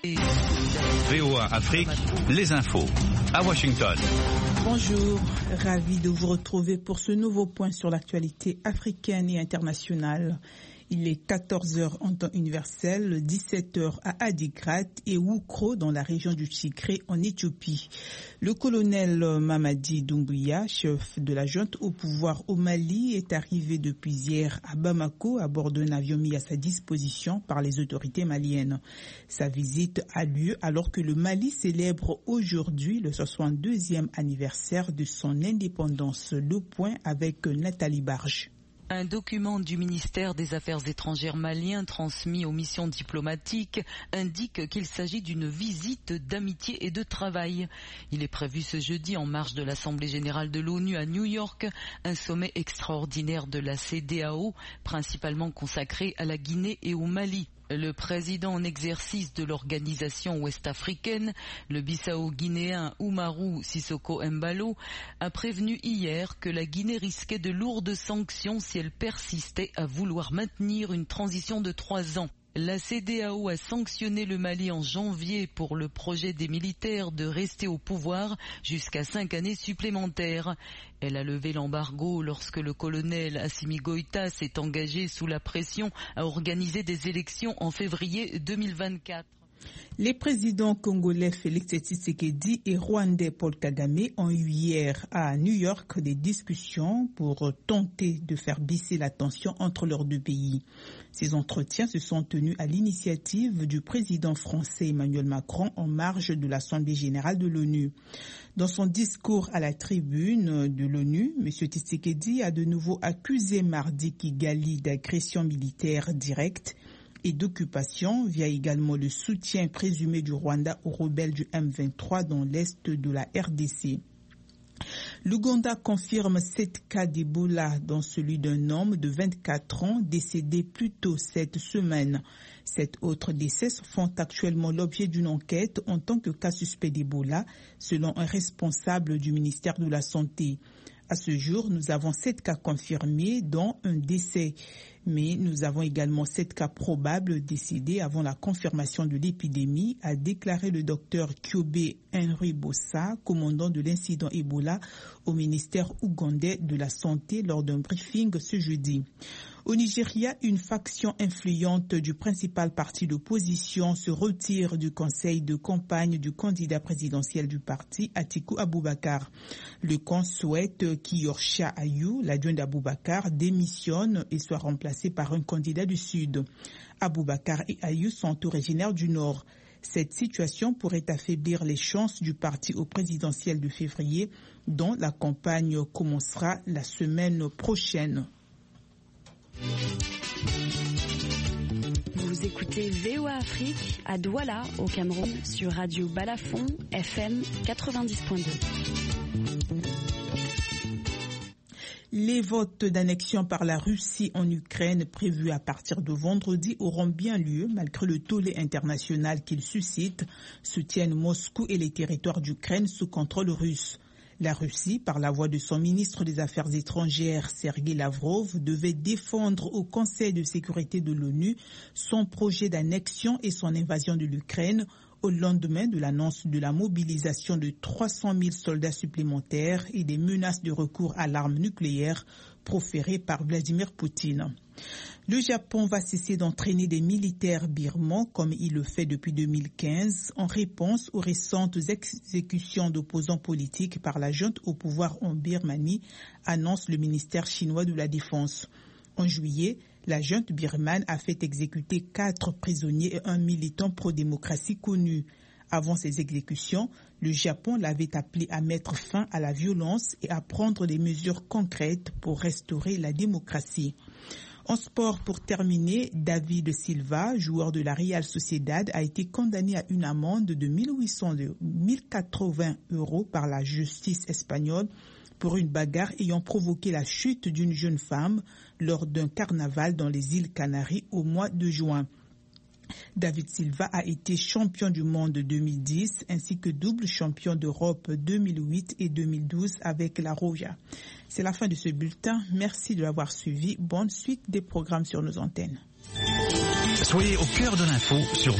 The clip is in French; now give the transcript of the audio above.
VOA Afrique, les infos à Washington. Bonjour, ravi de vous retrouver pour ce nouveau point sur l'actualité africaine et internationale. Il est 14h en temps universel, 17h à Adigrat et Wukro dans la région du Tigré en Éthiopie. Le colonel Mamadi Doumbouya, chef de la junte au pouvoir au Mali, est arrivé depuis hier à Bamako à bord d'un avion mis à sa disposition par les autorités maliennes. Sa visite a lieu alors que le Mali célèbre aujourd'hui le 62e anniversaire de son indépendance. Le point avec Nathalie Barge. Un document du ministère des Affaires étrangères malien transmis aux missions diplomatiques indique qu'il s'agit d'une visite d'amitié et de travail. Il est prévu ce jeudi en marge de l'Assemblée générale de l'ONU à New York, un sommet extraordinaire de la CEDEAO, principalement consacré à la Guinée et au Mali. Le président en exercice de l'organisation ouest-africaine, le Bissau-guinéen Oumarou Sissoko Embalo, a prévenu hier que la Guinée risquait de lourdes sanctions si elle persistait à vouloir maintenir une transition de 3 ans. La CEDEAO a sanctionné le Mali en janvier pour le projet des militaires de rester au pouvoir jusqu'à 5 années supplémentaires. Elle a levé l'embargo lorsque le colonel Assimi Goïta s'est engagé sous la pression à organiser des élections en février 2024. Les présidents congolais Félix Tshisekedi et rwandais Paul Kagame ont eu hier à New York des discussions pour tenter de faire baisser la tension entre leurs deux pays. Ces entretiens se sont tenus à l'initiative du président français Emmanuel Macron en marge de l'Assemblée générale de l'ONU. Dans son discours à la tribune de l'ONU, M. Tshisekedi a de nouveau accusé mardi Kigali d'agression militaire directe et d'occupation via également le soutien présumé du Rwanda aux rebelles du M23 dans l'est de la RDC. L'Ouganda confirme 7 cas d'Ebola, dont celui d'un homme de 24 ans décédé plus tôt cette semaine. 7 autres décès font actuellement l'objet d'une enquête en tant que cas suspect d'Ebola, selon un responsable du ministère de la Santé. À ce jour, nous avons 7 cas confirmés, dont un décès. Mais nous avons également 7 cas probables décédés avant la confirmation de l'épidémie, a déclaré le docteur Kyobe Henry Bossa, commandant de l'incident Ebola au ministère ougandais de la Santé lors d'un briefing ce jeudi. Au Nigeria, une faction influente du principal parti d'opposition se retire du conseil de campagne du candidat présidentiel du parti, Atiku Abubakar. Le camp souhaite qu'Yorcha Ayou, l'adjoint d'Abubakar, démissionne et soit remplacé par un candidat du Sud. Abubakar et Ayou sont originaires du Nord. Cette situation pourrait affaiblir les chances du parti au présidentiel de février, dont la campagne commencera la semaine prochaine. Vous écoutez VOA Afrique à Douala au Cameroun sur Radio Balafon FM 90.2. Les votes d'annexion par la Russie en Ukraine prévus à partir de vendredi auront bien lieu malgré le tollé international qu'ils suscitent, soutiennent Moscou et les territoires d'Ukraine sous contrôle russe. La Russie, par la voix de son ministre des Affaires étrangères, Sergei Lavrov, devait défendre au Conseil de sécurité de l'ONU son projet d'annexion et son invasion de l'Ukraine au lendemain de l'annonce de la mobilisation de 300 000 soldats supplémentaires et des menaces de recours à l'arme nucléaire proférées par Vladimir Poutine. Le Japon va cesser d'entraîner des militaires birmans comme il le fait depuis 2015 en réponse aux récentes exécutions d'opposants politiques par la junte au pouvoir en Birmanie, annonce le ministère chinois de la Défense. En juillet, la junte birmane a fait exécuter 4 prisonniers et un militant pro-démocratie connu. Avant ces exécutions, le Japon l'avait appelé à mettre fin à la violence et à prendre des mesures concrètes pour restaurer la démocratie. En sport, pour terminer, David Silva, joueur de la Real Sociedad, a été condamné à une amende de 1080 € par la justice espagnole pour une bagarre ayant provoqué la chute d'une jeune femme lors d'un carnaval dans les îles Canaries au mois de juin. David Silva a été champion du monde 2010 ainsi que double champion d'Europe 2008 et 2012 avec la Roja. C'est la fin de ce bulletin. Merci de l'avoir suivi. Bonne suite des programmes sur nos antennes. Soyez au cœur de l'info sur